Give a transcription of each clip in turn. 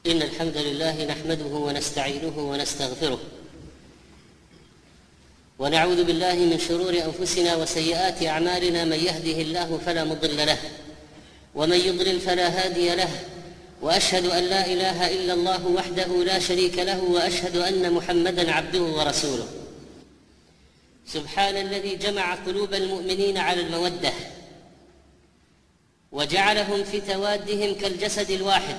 إن الحمد لله نحمده ونستعينه ونستغفره ونعوذ بالله من شرور أنفسنا وسيئات أعمالنا. من يهده الله فلا مضل له ومن يضلل فلا هادي له، وأشهد أن لا إله إلا الله وحده لا شريك له، وأشهد أن محمدًا عبده ورسوله. سبحان الذي جمع قلوب المؤمنين على المودة وجعلهم في توادهم كالجسد الواحد.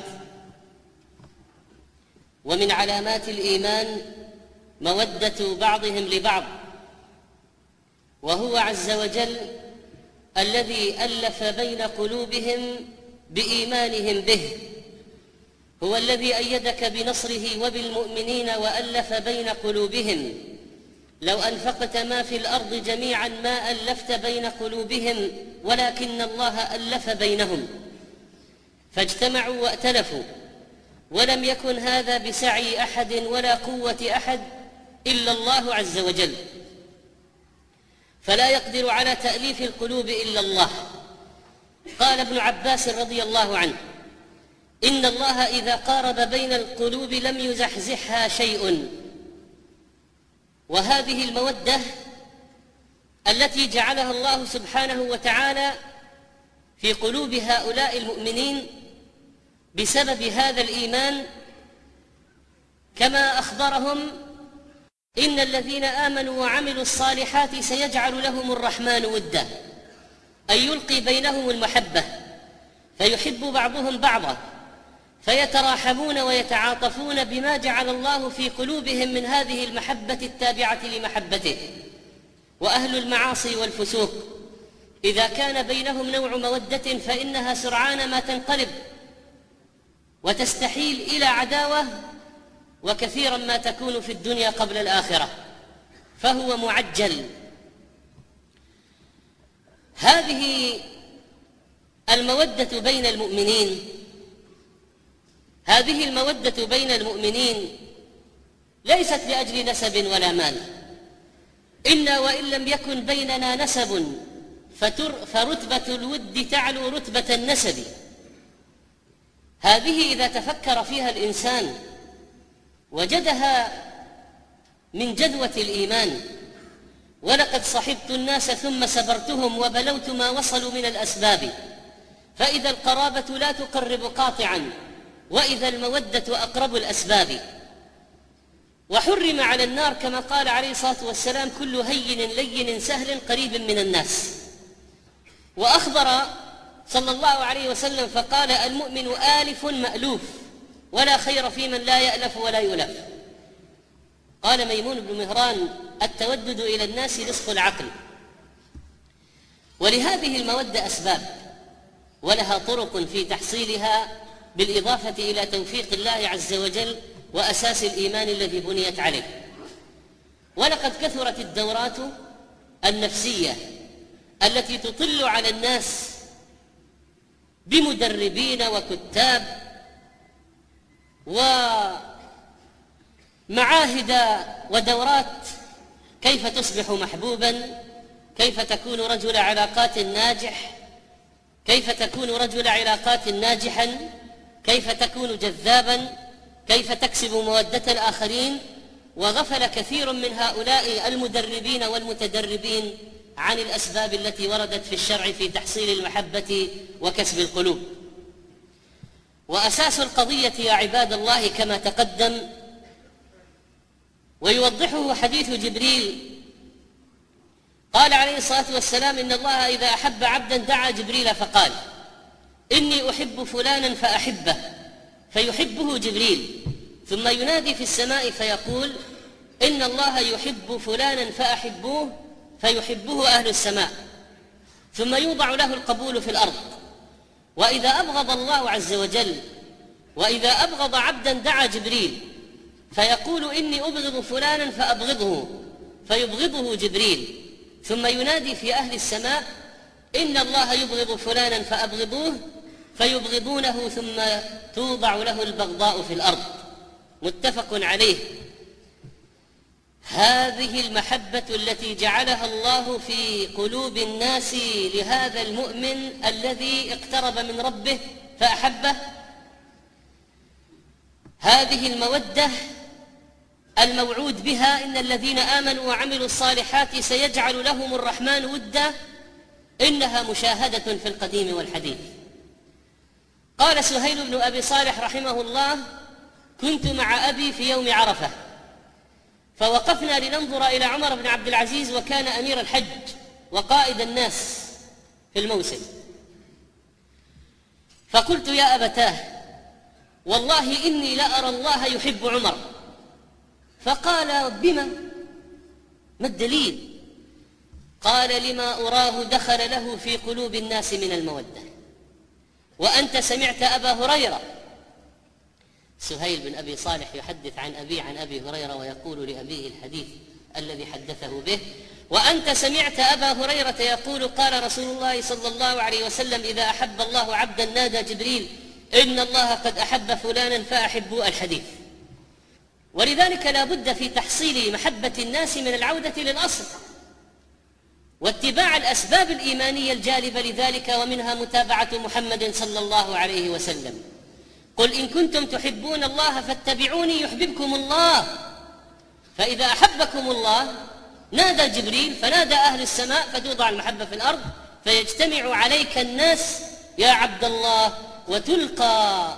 ومن علامات الإيمان مودة بعضهم لبعض، وهو عز وجل الذي ألف بين قلوبهم بإيمانهم به. هو الذي أيدك بنصره وبالمؤمنين وألف بين قلوبهم. لو أنفقت ما في الأرض جميعا ما ألفت بين قلوبهم ولكن الله ألف بينهم، فاجتمعوا وائتلفوا، ولم يكن هذا بسعي أحد ولا قوة أحد إلا الله عز وجل، فلا يقدر على تأليف القلوب إلا الله. قال ابن عباس رضي الله عنه: إن الله إذا قارب بين القلوب لم يزحزحها شيء. وهذه المودة التي جعلها الله سبحانه وتعالى في قلوب هؤلاء المؤمنين بسبب هذا الإيمان، كما أخبرهم: إن الذين آمنوا وعملوا الصالحات سيجعل لهم الرحمن ودا، أي يلقي بينهم المحبة، فيحب بعضهم بعضا، فيتراحمون ويتعاطفون بما جعل الله في قلوبهم من هذه المحبة التابعة لمحبته. وأهل المعاصي والفسوق إذا كان بينهم نوع مودة فإنها سرعان ما تنقلب وتستحيل إلى عداوة، وكثيرا ما تكون في الدنيا قبل الآخرة، فهو معجل. هذه المودة بين المؤمنين، هذه المودة بين المؤمنين ليست لأجل نسب ولا مال، إلا وإن لم يكن بيننا نسب فرتبة الود تعلو رتبة النسب. هذه إذا تفكر فيها الإنسان وجدها من جذوة الإيمان. ولقد صحبت الناس ثم سبرتهم وبلوت ما وصلوا من الأسباب، فإذا القرابة لا تقرب قاطعا، وإذا المودة أقرب الأسباب. وحرم على النار كما قال عليه الصلاة والسلام: كل هين لين سهل قريب من الناس. وأخبر صلى الله عليه وسلم فقال: المؤمن آلف مألوف، ولا خير في من لا يألف ولا يؤلف. قال ميمون بن مهران: التودد إلى الناس نصف العقل. ولهذه المودة أسباب ولها طرق في تحصيلها، بالإضافة إلى توفيق الله عز وجل وأساس الإيمان الذي بنيت عليه. ولقد كثرت الدورات النفسية التي تطل على الناس بمدربين وكتاب ومعاهد ودورات: كيف تصبح محبوبا، كيف تكون رجل علاقات ناجح، كيف تكون رجل علاقات ناجحا، كيف تكون جذابا، كيف تكسب مودة الآخرين. وغفل كثير من هؤلاء المدربين والمتدربين عن الأسباب التي وردت في الشرع في تحصيل المحبة وكسب القلوب. وأساس القضية يا عباد الله كما تقدم، ويوضحه حديث جبريل. قال عليه الصلاة والسلام: إن الله إذا أحب عبدا دعا جبريل فقال: إني أحب فلانا فأحبه، فيحبه جبريل، ثم ينادي في السماء فيقول: إن الله يحب فلانا فأحبوه، فيحبه أهل السماء، ثم يوضع له القبول في الأرض. وإذا أبغض الله عز وجل، وإذا أبغض عبدا دعا جبريل فيقول: إني أبغض فلانا فأبغضه، فيبغضه جبريل، ثم ينادي في أهل السماء: إن الله يبغض فلانا فأبغضوه، فيبغضونه، ثم توضع له البغضاء في الأرض. متفق عليه. هذه المحبة التي جعلها الله في قلوب الناس لهذا المؤمن الذي اقترب من ربه فأحبه، هذه المودة الموعود بها: إن الذين آمنوا وعملوا الصالحات سيجعل لهم الرحمن ودا، إنها مشاهدة في القديم والحديث. قال سهيل بن أبي صالح رحمه الله: كنت مع أبي في يوم عرفة، فوقفنا لننظر إلى عمر بن عبد العزيز، وكان أمير الحج وقائد الناس في الموسم، فقلت: يا أبتاه، والله إني لأرى الله يحب عمر. فقال: بما؟ ما الدليل؟ قال: لما أراه دخل له في قلوب الناس من المودة. وأنت سمعت أبا هريرة. سهيل بن أبي صالح يحدث عن أبي هريرة، ويقول لأبيه الحديث الذي حدثه به: وأنت سمعت أبا هريرة يقول: قال رسول الله صلى الله عليه وسلم: إذا أحب الله عبدا نادى جبريل: إن الله قد أحب فلانا فأحبوا. الحديث. ولذلك لا بد في تحصيل محبة الناس من العودة للأصل واتباع الأسباب الإيمانية الجالبة لذلك، ومنها متابعة محمد صلى الله عليه وسلم. قل إن كنتم تحبون الله فاتبعوني يحببكم الله. فإذا أحبكم الله نادى جبريل، فنادى أهل السماء، فتوضع المحبة في الأرض، فيجتمع عليك الناس يا عبد الله، وتلقى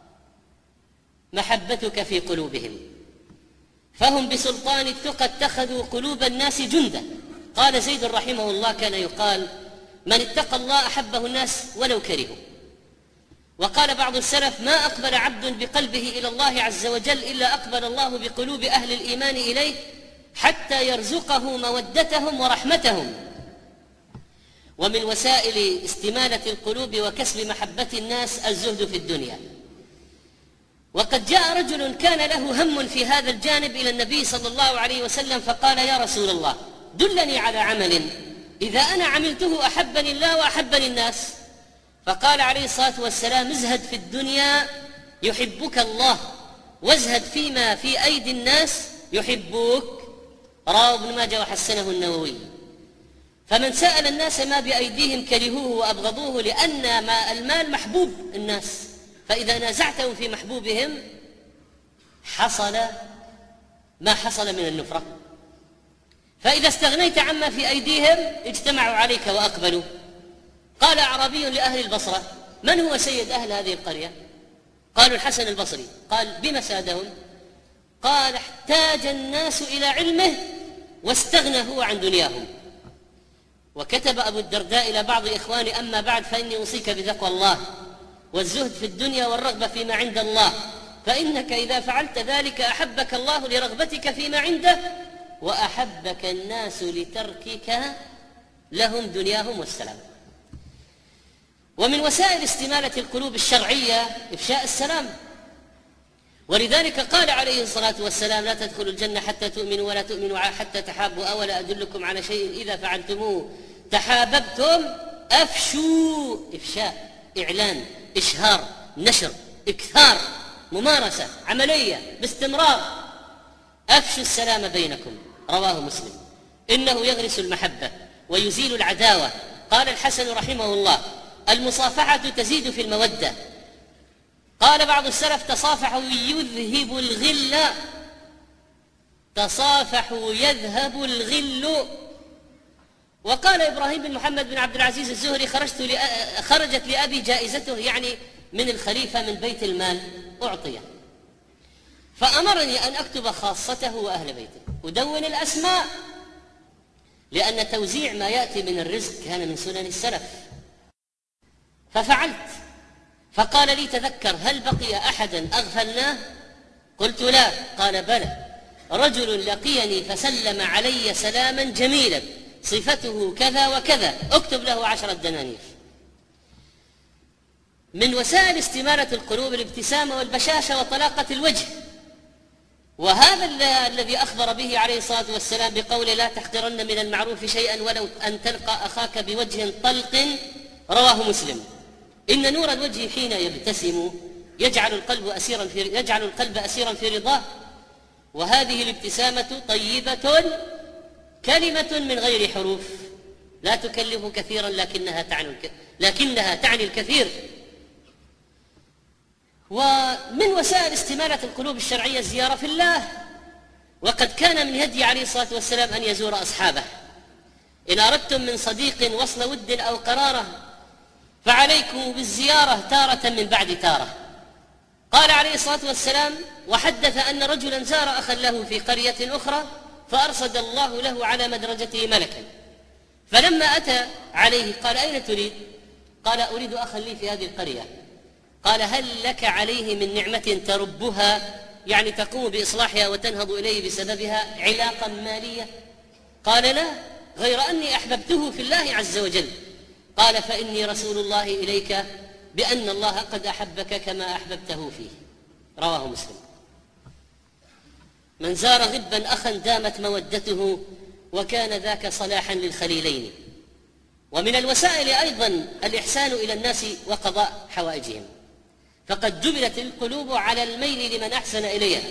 محبتك في قلوبهم. فهم بسلطان التقى اتخذوا قلوب الناس جندا. قال زيد رحمه الله: كان يقال: من اتقى الله أحبه الناس ولو كرهوا. وقال بعض السلف: ما أقبل عبد بقلبه إلى الله عز وجل إلا أقبل الله بقلوب أهل الإيمان إليه حتى يرزقه مودتهم ورحمتهم. ومن وسائل استمالة القلوب وكسب محبة الناس الزهد في الدنيا. وقد جاء رجل كان له هم في هذا الجانب إلى النبي صلى الله عليه وسلم، فقال: يا رسول الله، دلني على عمل إذا أنا عملته أحبني الله وأحبني الناس. فقال عليه الصلاة والسلام: ازهد في الدنيا يحبك الله، وازهد فيما في أيدي الناس يحبوك. رواه ابن ماجه وحسنه النووي. فمن سأل الناس ما بأيديهم كرهوه وأبغضوه، لأن ما المال محبوب الناس، فإذا نازعتهم في محبوبهم حصل ما حصل من النفرة. فإذا استغنيت عما في أيديهم اجتمعوا عليك وأقبلوا. قال أعرابي لأهل البصرة: من هو سيد أهل هذه القرية؟ قالوا: الحسن البصري. قال: بما سادهم؟ قال: احتاج الناس إلى علمه واستغنى هو عن دنياهم. وكتب أبو الدرداء إلى بعض إخواني: أما بعد، فإني أوصيك بتقوى الله والزهد في الدنيا والرغبة فيما عند الله، فإنك إذا فعلت ذلك أحبك الله لرغبتك فيما عنده، وأحبك الناس لتركك لهم دنياهم والسلام. ومن وسائل استمالة القلوب الشرعية إفشاء السلام. ولذلك قال عليه الصلاة والسلام: لا تدخلوا الجنة حتى تؤمنوا ولا تؤمنوا حتى تحابوا، أولا أدلكم على شيء إذا فعلتموه تحاببتم؟ أفشوا. إفشاء، إعلان، إشهار، نشر، إكثار، ممارسة عملية باستمرار. أفشوا السلام بينكم. رواه مسلم. إنه يغرس المحبة ويزيل العداوة. قال الحسن رحمه الله: المصافحة تزيد في المودة. قال بعض السلف: تصافحوا يذهب الغل. تصافحوا يذهب الغل. وقال إبراهيم بن محمد بن عبد العزيز الزهري: خرجت لأبي جائزته، يعني من الخليفة من بيت المال أعطيه، فأمرني أن أكتب خاصته وأهل بيته، أدون الأسماء، لأن توزيع ما يأتي من الرزق كان من سنن السلف. ففعلت. فقال لي: تذكر، هل بقي أحدا أغفلناه؟ قلت: لا. قال: بلى، رجل لقيني فسلم علي سلاما جميلا صفته كذا وكذا، اكتب له 10 دنانير. من وسائل استمالة القلوب الابتسامة والبشاشة وطلاقة الوجه. وهذا الذي أخبر به عليه الصلاة والسلام بقوله: لا تحقرن من المعروف شيئا ولو أن تلقى أخاك بوجه طلق. رواه مسلم. إن نور الوجه حين يبتسم يجعل القلب أسيرا في رضاه. وهذه الابتسامة طيبة كلمة من غير حروف، لا تكلف كثيرا لكنها تعني الكثير. ومن وسائل استمالة القلوب الشرعية الزيارة في الله، وقد كان من هدي عليه الصلاة والسلام أن يزور أصحابه. إن أردتم من صديق وصل ود أو قرارة فعليكم بالزيارة تارة من بعد تارة. قال عليه الصلاة والسلام: وحدث أن رجلا زار أخا له في قرية أخرى فأرصد الله له على مدرجته ملكا، فلما أتى عليه قال: أين تريد؟ قال: أريد أخا لي في هذه القرية. قال: هل لك عليه من نعمة تربها، يعني تقوم بإصلاحها وتنهض إليه بسببها، علاقا مالية؟ قال: لا، غير أني أحببته في الله عز وجل. قال: فإني رسول الله إليك بأن الله قد أحبك كما أحببته فيه. رواه مسلم. من زار غبا أخا دامت مودته وكان ذاك صلاحا للخليلين. ومن الوسائل أيضا الإحسان إلى الناس وقضاء حوائجهم، فقد جبلت القلوب على الميل لمن أحسن إليها.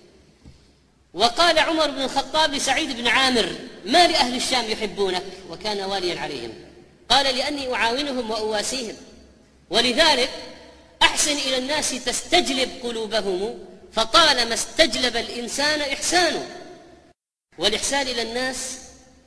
وقال عمر بن الخطاب لسعيد بن عامر: ما لأهل الشام يحبونك؟ وكان واليا عليهم. قال: لأني أعاونهم وأواسيهم، ولذلك أحسن إلى الناس تستجلب قلوبهم، فطالما استجلب الإنسان إحسانه. والإحسان إلى الناس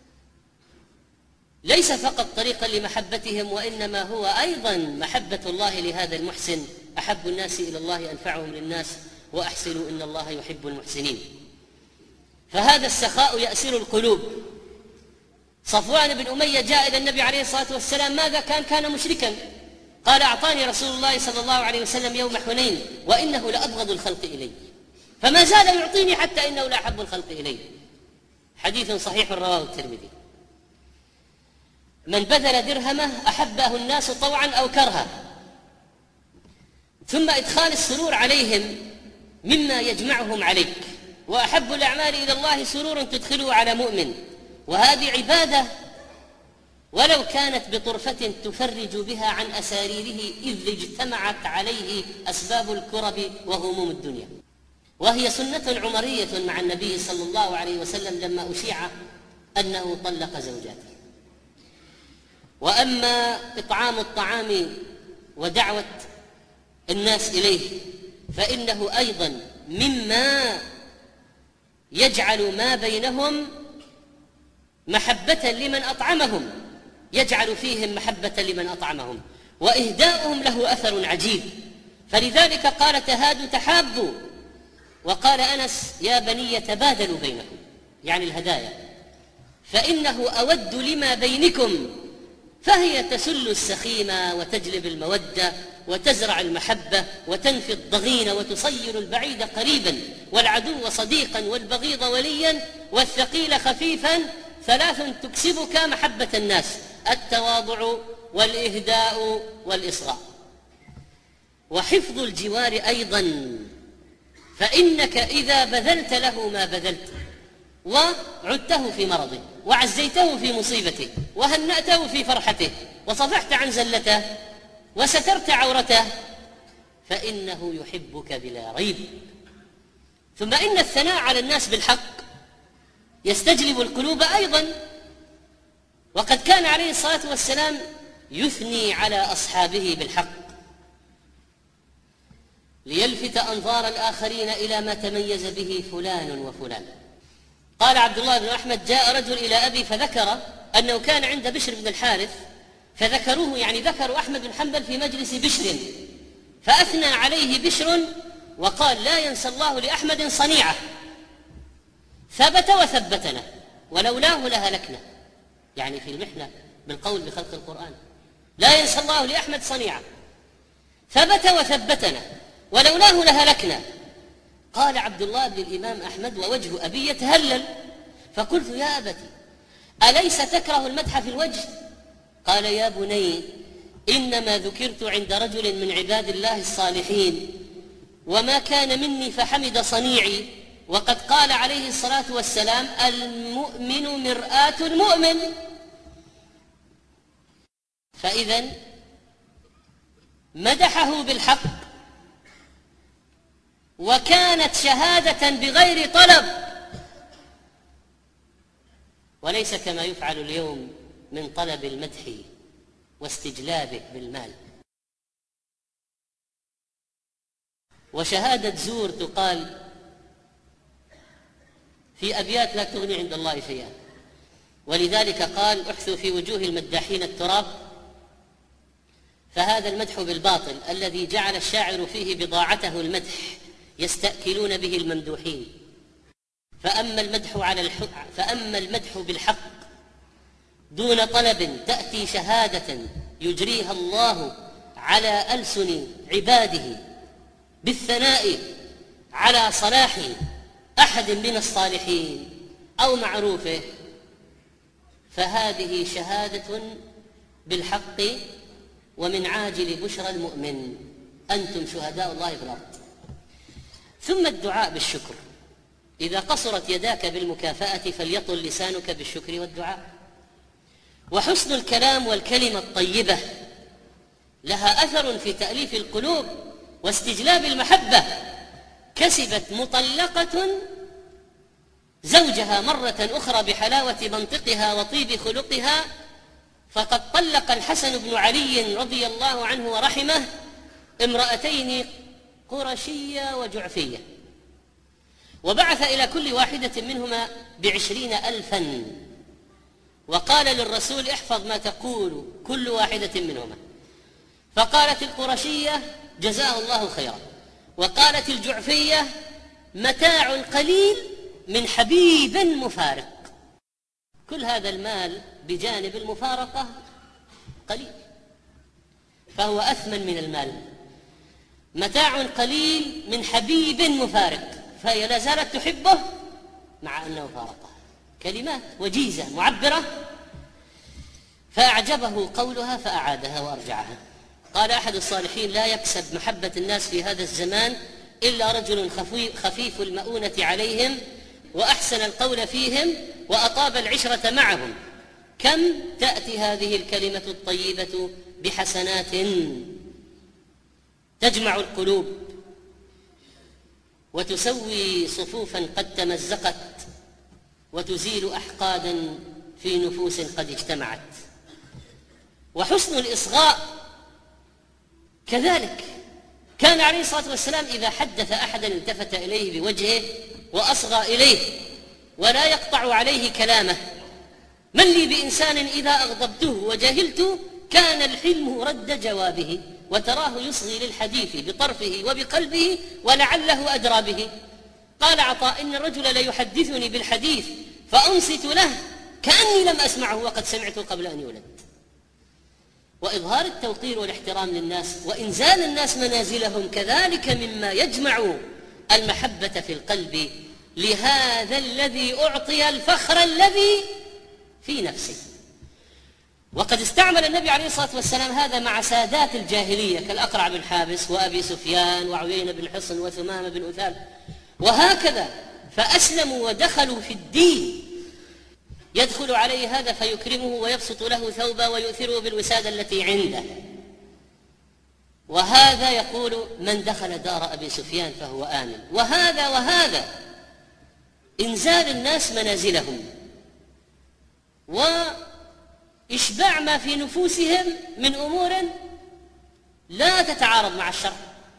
ليس فقط طريقا لمحبتهم، وإنما هو أيضا محبة الله لهذا المحسن. أحب الناس إلى الله أنفعهم للناس، وأحسنوا إن الله يحب المحسنين. فهذا السخاء يأسر القلوب. صفوان بن أمية جاء إلى النبي عليه الصلاة والسلام. ماذا كان مشركا. قال: أعطاني رسول الله صلى الله عليه وسلم يوم حنين وإنه لأبغض الخلق إلي، فما زال يعطيني حتى إنه لأحب الخلق إلي. حديث صحيح رواه الترمذي. من بذل درهمه أحبه الناس طوعا أو كرها. ثم إدخال السرور عليهم مما يجمعهم عليك. وأحب الأعمال إلى الله سرور تدخله على مؤمن، وهذه عبادة ولو كانت بطرفة تفرج بها عن أساريره، إذ اجتمعت عليه أسباب الكرب وهموم الدنيا. وهي سنة عمرية مع النبي صلى الله عليه وسلم لما أشيع أنه طلق زوجاته. وأما إطعام الطعام ودعوة الناس إليه فإنه أيضا مما يجعل ما بينهم محبة لمن أطعمهم، يجعل فيهم محبة لمن أطعمهم، وإهداؤهم له أثر عجيب. فلذلك قال: تهادوا تحابوا. وقال أنس: يا بني تبادلوا بينكم، يعني الهدايا، فإنه أود لما بينكم. فهي تسل السخيمة وتجلب المودة وتزرع المحبة وتنفي الضغين وتصير البعيد قريبا والعدو صديقا والبغيض وليا والثقيل خفيفا. ثلاث تكسبك محبة الناس: التواضع والإهداء والإصغاء. وحفظ الجوار أيضا، فإنك إذا بذلت له ما بذلت وعدته في مرضه وعزيته في مصيبته وهنأته في فرحته وصفحت عن زلته وسترت عورته فإنه يحبك بلا ريب. ثم إن الثناء على الناس بالحق يستجلب القلوب أيضا. وقد كان عليه الصلاة والسلام يثني على أصحابه بالحق ليلفت أنظار الآخرين إلى ما تميز به فلان وفلان. قال عبد الله بن أحمد: جاء رجل إلى أبي فذكر أنه كان عند بشر بن الحارث، فذكروه، يعني ذكروا أحمد بن حنبل في مجلس بشر، فأثنى عليه بشر وقال: لا ينسى الله لأحمد صنيعه، ثبت وثبتنا ولولاه لهلكنا. يعني في المحنة بالقول بخلق القرآن: لا ينسى الله لأحمد صنيعه، ثبت وثبتنا ولولاه لهلكنا. قال عبد الله بن الإمام أحمد ووجه أبي يتهلل، فقلت: يا أبتي، أليس تكره المدح في الوجه؟ قال: يا بني، إنما ذكرت عند رجل من عباد الله الصالحين وما كان مني فحمد صنيعي، وقد قال عليه الصلاة والسلام: المؤمن مرآة المؤمن. فإذن مدحه بالحق، وكانت شهادة بغير طلب، وليس كما يفعل اليوم من طلب المدح واستجلابه بالمال. وشهادة زور تقال في أبيات لا تغني عند الله شيئا. ولذلك قال: احثوا في وجوه المداحين التراب، فهذا المدح بالباطل الذي جعل الشاعر فيه بضاعته المدح يستأكلون به الممدوحين. فأما المدح بالحق دون طلب تأتي شهادة يجريها الله على ألسن عباده بالثناء على صلاح أحد من الصالحين أو معروفه، فهذه شهادة بالحق ومن عاجل بشرى المؤمن، أنتم شهداء الله في الأرض. ثم الدعاء بالشكر، إذا قصرت يداك بالمكافأة فليطل لسانك بالشكر والدعاء. وحسن الكلام والكلمة الطيبة لها أثر في تأليف القلوب واستجلاب المحبة. كسبت مطلقة زوجها مرة أخرى بحلاوة منطقها وطيب خلقها، فقد طلق الحسن بن علي رضي الله عنه ورحمه امرأتين قرشية وجعفية، وبعث إلى كل واحدة منهما ب20,000، وقال للرسول: احفظ ما تقول كل واحدة منهما. فقالت القرشية: جزاه الله خيرا. وقالت الجعفية: متاع قليل من حبيب مفارق. كل هذا المال بجانب المفارقة قليل، فهو أثمن من المال. متاع قليل من حبيب مفارق، فهي لا زالت تحبه مع أنه فارقه. كلمات وجيزة معبرة. فأعجبه قولها فأعادها وأرجعها. قال أحد الصالحين: لا يكسب محبة الناس في هذا الزمان إلا رجل خفيف المؤونة عليهم وأحسن القول فيهم وأطاب العشرة معهم. كم تأتي هذه الكلمة الطيبة بحسنات تجمع القلوب وتسوي صفوفا قد تمزقت وتزيل أحقادا في نفوس قد اجتمعت. وحسن الإصغاء كذلك، كان عليه الصلاة والسلام إذا حدث أحدا التفت إليه بوجهه وأصغى إليه ولا يقطع عليه كلامه. من لي بإنسان إذا أغضبته وجهلته كان الحلم رد جوابه، وتراه يصغي للحديث بطرفه وبقلبه ولعله أدرى به. قال عطاء: إن الرجل ليحدثني بالحديث فأنصت له كأني لم أسمعه وقد سمعته قبل أن يولد. وإظهار التوقير والاحترام للناس وإنزال الناس منازلهم كذلك مما يجمع المحبة في القلب لهذا الذي أعطي الفخر الذي في نفسه. وقد استعمل النبي عليه الصلاة والسلام هذا مع سادات الجاهلية كالأقرع بن حابس وأبي سفيان وعيينة بن حصن وثمامة بن أثال وهكذا، فأسلموا ودخلوا في الدين. يدخل عليه هذا فيكرمه ويبسط له ثوبا ويؤثره بالوسادة التي عنده. وهذا يقول: من دخل دار أبي سفيان فهو آمن. وهذا إنزال الناس منازلهم وإشباع ما في نفوسهم من أمور لا تتعارض مع الشرع،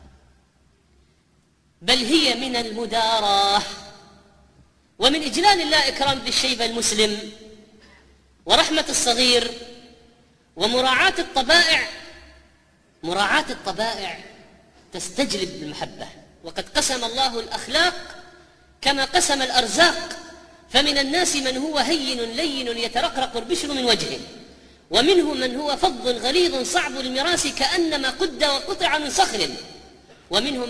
بل هي من المداراة ومن إجلال الله إكرام ذي الشيبة المسلم ورحمة الصغير ومراعاة الطبائع. مراعاة الطبائع تستجلب المحبة. وقد قسم الله الأخلاق كما قسم الأرزاق، فمن الناس من هو هين لين يترقرق البشر من وجهه، ومنهم من هو فظ غليظ صعب المراس كأنما قد وقطع من صخر، ومنهم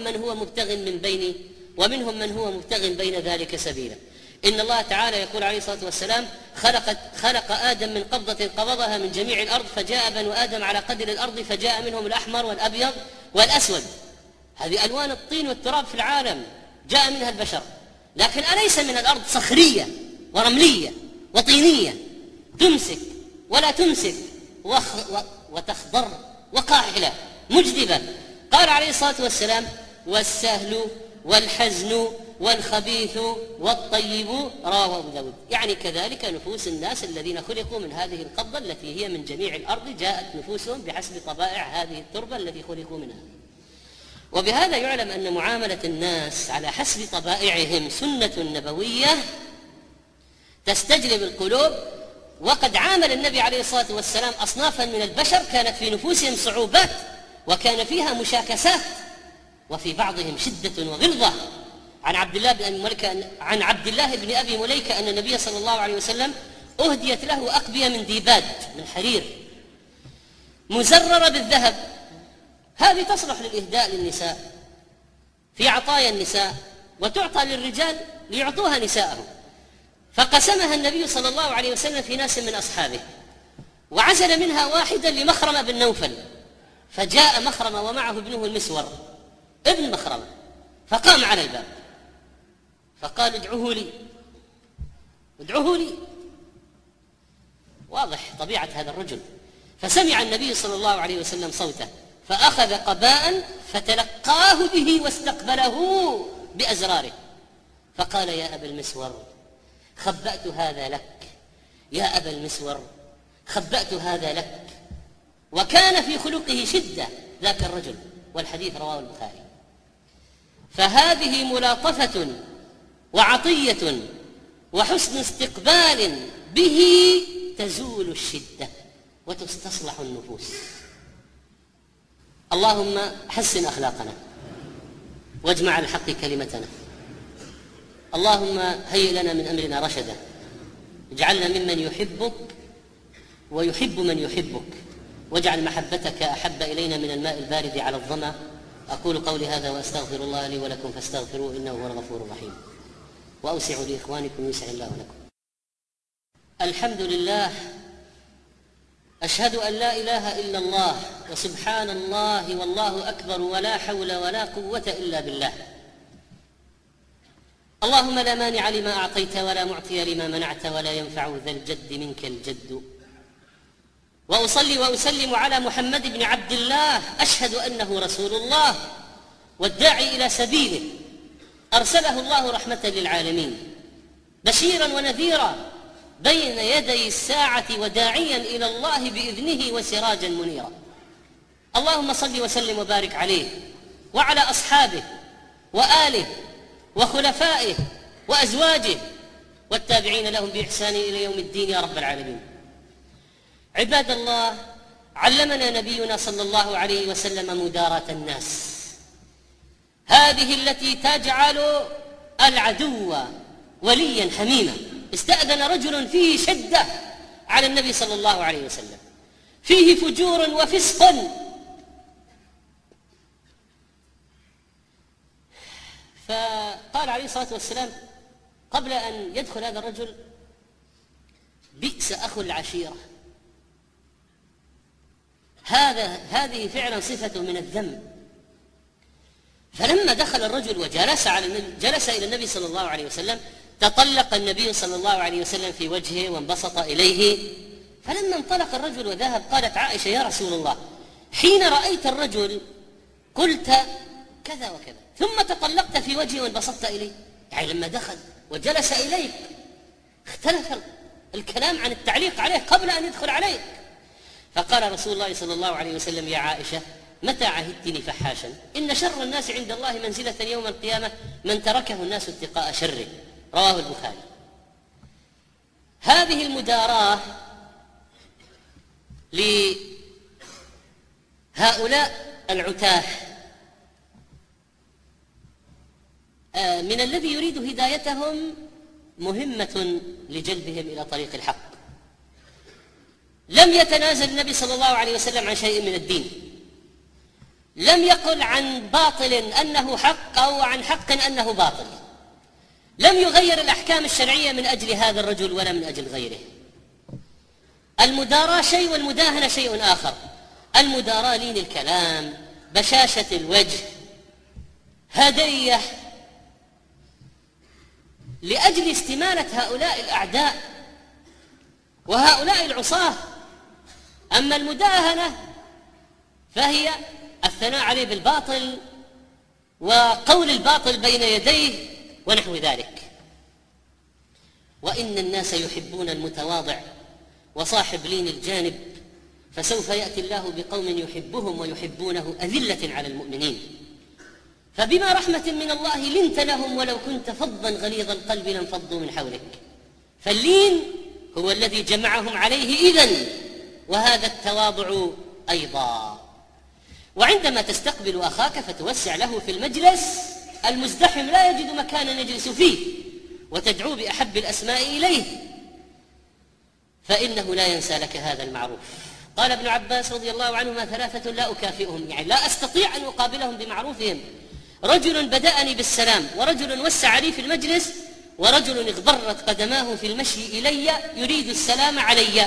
من هو مبتغ بين ذلك سبيلا. إن الله تعالى يقول عليه الصلاة والسلام: خلق آدم من قبضة قبضها من جميع الأرض، فجاء بنو آدم على قدر الأرض، فجاء منهم الأحمر والأبيض والأسود. هذه ألوان الطين والتراب في العالم جاء منها البشر، لكن أليس من الأرض صخرية ورملية وطينية تمسك ولا تمسك وتخضر وقاحلة مجدبة؟ قال عليه الصلاة والسلام: والسهل والحزن والخبيث والطيب، رواه أبو داود. يعني كذلك نفوس الناس الذين خلقوا من هذه القبضة التي هي من جميع الأرض، جاءت نفوسهم بحسب طبائع هذه التربة التي خلقوا منها. وبهذا يعلم أن معاملة الناس على حسب طبائعهم سنة نبوية تستجلب القلوب. وقد عامل النبي عليه الصلاة والسلام أصنافا من البشر كانت في نفوسهم صعوبات وكان فيها مشاكسات، وفي بعضهم شدة وغلظة. عن عبد الله بن أبي مليكة أن النبي صلى الله عليه وسلم أهديت له أقبية من ديباج من حرير مزررة بالذهب، هذه تصلح للإهداء للنساء في عطايا النساء وتعطى للرجال ليعطوها نساءهم. فقسمها النبي صلى الله عليه وسلم في ناس من أصحابه، وعزل منها واحدا لمخرمة بن نوفل، فجاء مخرمة ومعه ابنه المسور ابن مخرمة، فقام على الباب فقال ادعوه لي. واضح طبيعة هذا الرجل. فسمع النبي صلى الله عليه وسلم صوته فأخذ قباء فتلقاه به واستقبله بأزراره، فقال يا أبا المسور خبأت هذا لك، يا أبا المسور خبأت هذا لك. وكان في خلقه شدة ذاك الرجل، والحديث رواه البخاري. فهذه ملاطفة وعطية وحسن استقبال به تزول الشدة وتستصلح النفوس. اللهم حسن أخلاقنا واجمع الحق كلمتنا. اللهم هيئ لنا من أمرنا رشدا، اجعلنا ممن يحبك ويحب من يحبك، واجعل محبتك أحب إلينا من الماء البارد على الظمأ. أقول قولي هذا وأستغفر الله لي ولكم فاستغفروه إنه هو الغفور الرحيم. وأوسعوا لإخوانكم يسع الله لكم. الحمد لله، أشهد أن لا إله إلا الله وسبحان الله والله أكبر ولا حول ولا قوة إلا بالله. اللهم لا مانع لما أعطيت ولا معطي لما منعت ولا ينفع ذا الجد منك الجد. وأصلي وأسلم على محمد بن عبد الله، أشهد أنه رسول الله والداعي إلى سبيله، أرسله الله رحمة للعالمين بشيرا ونذيرا بين يدي الساعة وداعيا إلى الله بإذنه وسراجا منيرا. اللهم صل وسلم وبارك عليه وعلى أصحابه وآله وخلفائه وأزواجه والتابعين لهم بإحسان إلى يوم الدين يا رب العالمين. عباد الله، علمنا نبينا صلى الله عليه وسلم مداراة الناس، هذه التي تجعل العدو وليا حميما. استأذن رجل فيه شدة على النبي صلى الله عليه وسلم، فيه فجور وفسق، فقال عليه الصلاة والسلام قبل أن يدخل هذا الرجل: بئس أخو العشيرة. هذه فعلا صفة من الذم. فلما دخل الرجل جلس إلى النبي صلى الله عليه وسلم، تطلق النبي صلى الله عليه وسلم في وجهه وانبسط إليه. فلما انطلق الرجل وذهب قالت عائشة: يا رسول الله، حين رأيت الرجل قلت كذا وكذا، ثم تطلقت في وجهه وانبسطت إليه. يعني لما دخل وجلس إليك اختلف الكلام عن التعليق عليه قبل أن يدخل عليك. فقال رسول الله صلى الله عليه وسلم: يا عائشة، متى عهدتني فحاشا؟ إن شر الناس عند الله منزلة يوم القيامة من تركه الناس اتقاء شره. رواه البخاري. هذه المداراة لهؤلاء العتاه من الذي يريد هدايتهم مهمة لجلبهم إلى طريق الحق. لم يتنازل النبي صلى الله عليه وسلم عن شيء من الدين، لم يقل عن باطل أنه حق أو عن حق أنه باطل، لم يغير الأحكام الشرعية من أجل هذا الرجل ولا من أجل غيره. المداراة شيء والمداهنة شيء آخر. المداراة لين الكلام، بشاشة الوجه، هدية لأجل استمالة هؤلاء الأعداء وهؤلاء العصاة. أما المداهنة فهي الثناء عليه بالباطل وقول الباطل بين يديه ونحو ذلك. وإن الناس يحبون المتواضع وصاحب لين الجانب، فسوف يأتي الله بقوم يحبهم ويحبونه أذلة على المؤمنين فبما رحمة من الله لنت لهم ولو كنت فظا غليظ القلب لانفضوا من حولك. فاللين هو الذي جمعهم عليه إذن، وهذا التواضع أيضا. وعندما تستقبل أخاك فتوسع له في المجلس المزدحم لا يجد مكانا يجلس فيه، وتدعو بأحب الأسماء إليه، فإنه لا ينسى لك هذا المعروف. قال ابن عباس رضي الله عنهما: ثلاثة لا أكافئهم، يعني لا أستطيع أن أقابلهم بمعروفهم: رجل بدأني بالسلام، ورجل وسع لي في المجلس، ورجل اغبرت قدماه في المشي إلي يريد السلام علي.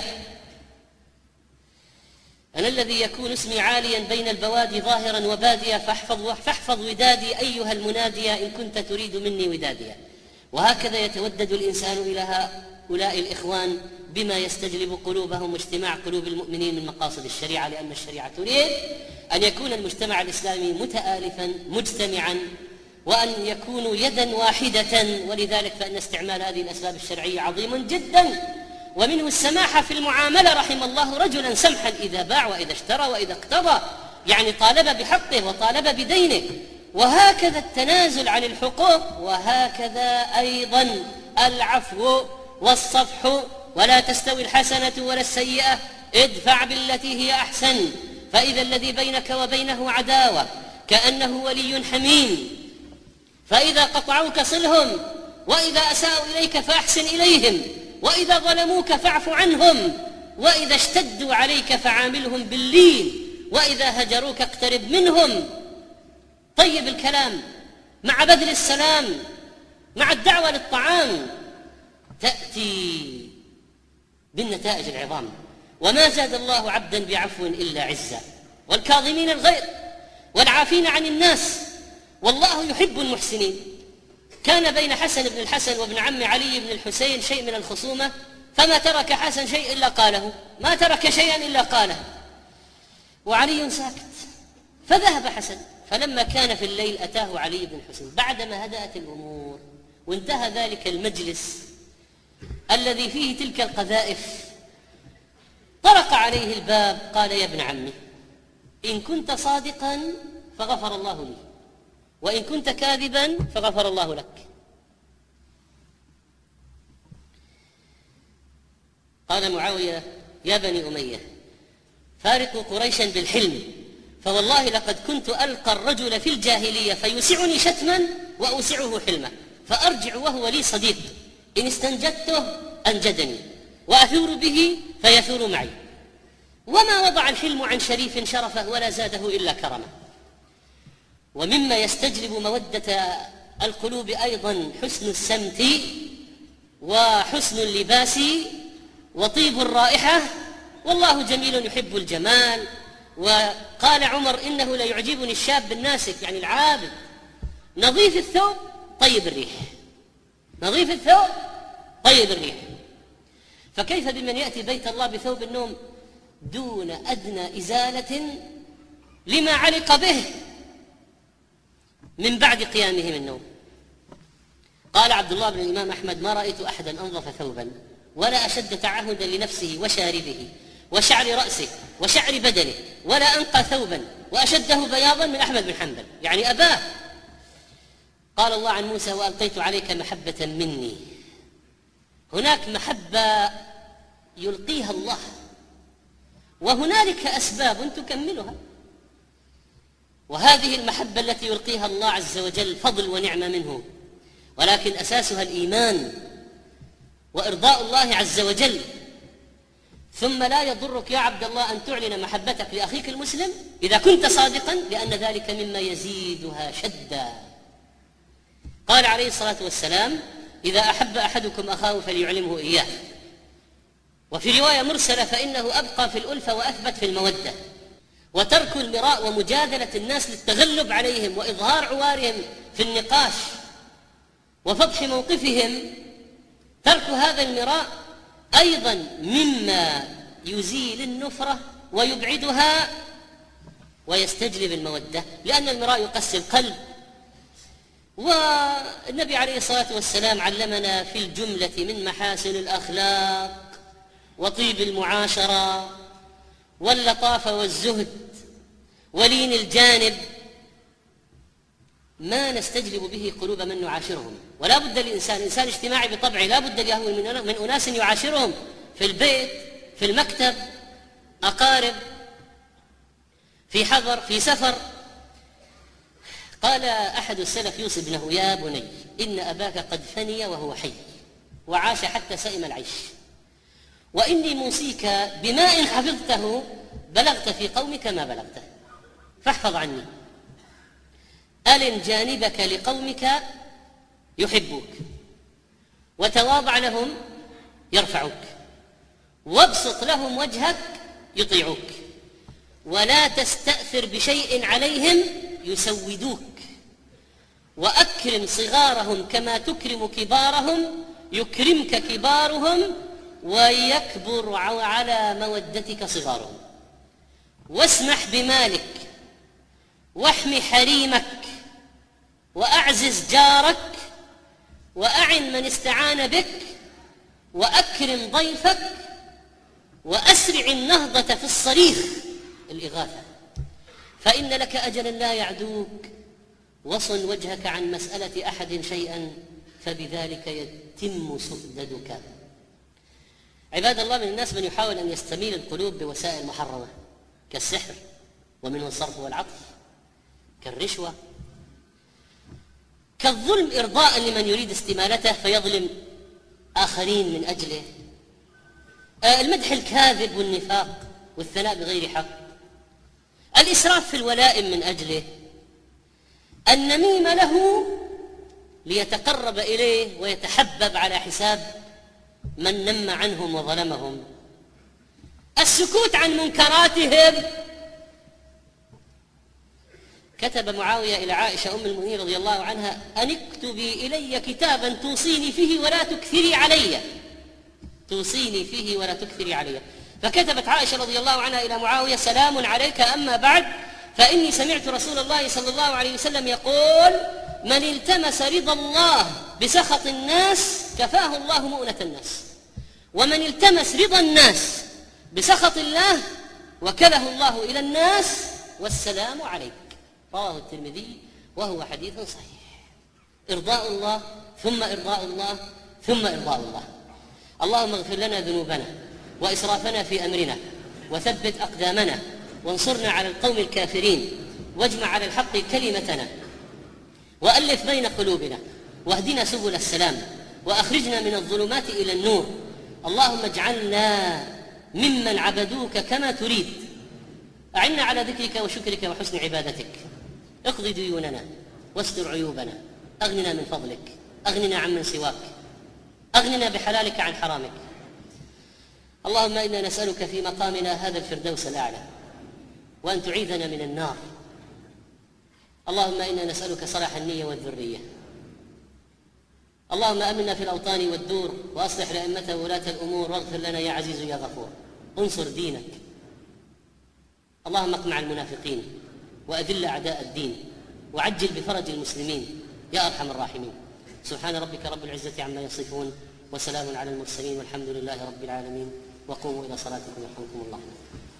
أنا الذي يكون اسمي عاليا بين البوادي ظاهرا وباديا، فاحفظ ودادي أيها المناديا إن كنت تريد مني وداديا. وهكذا يتودد الإنسان إلى هؤلاء الإخوان بما يستجلب قلوبهم واجتماع قلوب المؤمنين من مقاصد الشريعة، لأن الشريعة تريد أن يكون المجتمع الإسلامي متآلفا مجتمعا، وأن يكونوا يدا واحدة. ولذلك فإن استعمال هذه الأسباب الشرعية عظيم جدا، ومنه السماحة في المعاملة. رحم الله رجلا سمحا إذا باع وإذا اشترى وإذا اقتضى، يعني طالب بحقه وطالب بدينه. وهكذا التنازل عن الحقوق، وهكذا أيضا العفو والصفح. ولا تستوي الحسنة ولا السيئة، ادفع بالتي هي أحسن، فإذا الذي بينك وبينه عداوة كأنه ولي حميم. فإذا قطعوك صلهم، وإذا أساءوا إليك فأحسن إليهم، وإذا ظلموك فاعف عنهم، وإذا اشتدوا عليك فعاملهم باللين، وإذا هجروك اقترب منهم. طيب الكلام مع بذل السلام، مع الدعوة للطعام، تأتي بالنتائج العظام. وما زاد الله عبدا بعفو إلا عزا، والكاظمين الغيظ والعافين عن الناس، والله يحب المحسنين. كان بين حسن بن الحسن وابن عم علي بن الحسين شيء من الخصومة، فما ترك حسن شيء إلا قاله، ما ترك شيئا إلا قاله، وعلي ساكت. فذهب حسن، فلما كان في الليل أتاه علي بن الحسين بعدما هدأت الأمور وانتهى ذلك المجلس الذي فيه تلك القذائف. طرق عليه الباب، قال: يا ابن عمي، إن كنت صادقا فغفر الله لي، وإن كنت كاذبا فغفر الله لك. قال معاوية: يا بني أمية، فارقوا قريشا بالحلم، فوالله لقد كنت ألقى الرجل في الجاهلية فيسعني شتما وأوسعه حلمه، فأرجع وهو لي صديق، إن استنجدته أنجدني، وأثور به فيثور معي، وما وضع الحلم عن شريف شرفه ولا زاده إلا كرمه. ومما يستجلب مودة القلوب أيضا حسن السمت وحسن اللباس وطيب الرائحة، والله جميل يحب الجمال. وقال عمر: إنه لا يعجبني الشاب الناسك، يعني العابد، نظيف الثوب طيب الريح، نظيف الثوب طيب الريح. فكيف بمن يأتي بيت الله بثوب النوم دون أدنى إزالة لما علق به من بعد قيامه من النوم؟ قال عبد الله بن الإمام أحمد: ما رأيت أحدا أنظف ثوبا ولا أشد تعهدا لنفسه وشاربه وشعر رأسه وشعر بدنه، ولا أنقى ثوبا وأشده بياضا من أحمد بن حنبل، يعني أباه. قال الله عن موسى: وألقيت عليك محبة مني. هناك محبة يلقيها الله، وهنالك أسباب تكملها، وهذه المحبة التي يلقيها الله عز وجل فضل ونعمة منه، ولكن أساسها الإيمان وإرضاء الله عز وجل. ثم لا يضرك يا عبد الله أن تعلن محبتك لأخيك المسلم إذا كنت صادقا، لأن ذلك مما يزيدها شدا. قال عليه الصلاة والسلام: إذا أحب أحدكم أخاه فليعلمه إياه. وفي رواية مرسلة: فإنه أبقى في الألفة وأثبت في المودة. وترك المراء ومجادلة الناس للتغلب عليهم وإظهار عوارهم في النقاش وفضح موقفهم، ترك هذا المراء أيضا مما يزيل النفرة ويبعدها ويستجلب المودة، لأن المراء يقسي القلب. والنبي عليه الصلاة والسلام علمنا في الجملة من محاسن الأخلاق وطيب المعاشرة واللطافة والزهد ولين الجانب ما نستجلب به قلوب من نعاشرهم. ولا بد للإنسان، إنسان اجتماعي بطبعه، لا بد له من أناس يعاشرهم في البيت، في المكتب، أقارب، في حضر، في سفر. قال أحد السلف يوصي ابنه: يا بني إن أباك قد فني وهو حي وعاش حتى سئم العيش، وإني موصيك بما إن حفظته بلغت في قومك ما بلغته، فاحفظ عني. ألن جانبك لقومك يحبوك، وتواضع لهم يرفعوك، وابسط لهم وجهك يطيعوك، ولا تستأثر بشيء عليهم يسودوك، وأكرم صغارهم كما تكرم كبارهم يكرمك كبارهم ويكبر على مودتك صغارهم، واسمح بمالك واحمي حريمك وأعزز جارك وأعن من استعان بك وأكرم ضيفك وأسرع النهضة في الصريخ الإغاثة، فإن لك أجلا لا يعدوك، وصن وجهك عن مسألة أحد شيئا فبذلك يتم سؤددك. عباد الله، من الناس من يحاول أن يستميل القلوب بوسائل محرمة كالسحر، ومنه الصرف والعطف، كالرشوة، كالظلم إرضاء لمن يريد استمالته فيظلم آخرين من أجله، المدح الكاذب والنفاق والثناء بغير حق، الإسراف في الولائم من أجله، النميمة له ليتقرب إليه ويتحبب على حساب من نم عنهم وظلمهم، السكوت عن منكراتهم. كتب معاوية إلى عائشة أم المؤمنين رضي الله عنها: أن اكتبي إلي كتابا توصيني فيه ولا تكثري علي، توصيني فيه ولا تكثري علي. فكتبت عائشة رضي الله عنها إلى معاوية: سلام عليك، أما بعد، فإني سمعت رسول الله صلى الله عليه وسلم يقول: من التمس رضا الله بسخط الناس كفاه الله مؤنة الناس، ومن التمس رضا الناس بسخط الله وكله الله إلى الناس والسلام عليك. رواه الترمذي وهو حديث صحيح. إرضاء الله ثم إرضاء الله ثم إرضاء الله. اللهم اغفر لنا ذنوبنا وإسرافنا في أمرنا، وثبت أقدامنا، وانصرنا على القوم الكافرين، واجمع على الحق كلمتنا، وألف بين قلوبنا، واهدنا سبل السلام، وأخرجنا من الظلمات إلى النور. اللهم اجعلنا ممن عبدوك كما تريد، أعنا على ذكرك وشكرك وحسن عبادتك، اقضي ديوننا واستر عيوبنا، أغننا من فضلك، أغننا عمن سواك، أغننا بحلالك عن حرامك. اللهم إنا نسألك في مقامنا هذا الفردوس الأعلى، وأن تعيذنا من النار. اللهم إنا نسألك صلاح النية والذرية. اللهم أمنا في الأوطان والدور، وأصلح لأئمة وولاة الأمور، واغفر لنا يا عزيز يا غفور. انصر دينك. اللهم اقمع المنافقين وأذل أعداء الدين، وعجل بفرج المسلمين يا أرحم الراحمين. سبحان ربك رب العزة عما يصفون، وسلام على المرسلين، والحمد لله رب العالمين. وقوموا إلى صلاتكم يرحمكم الله.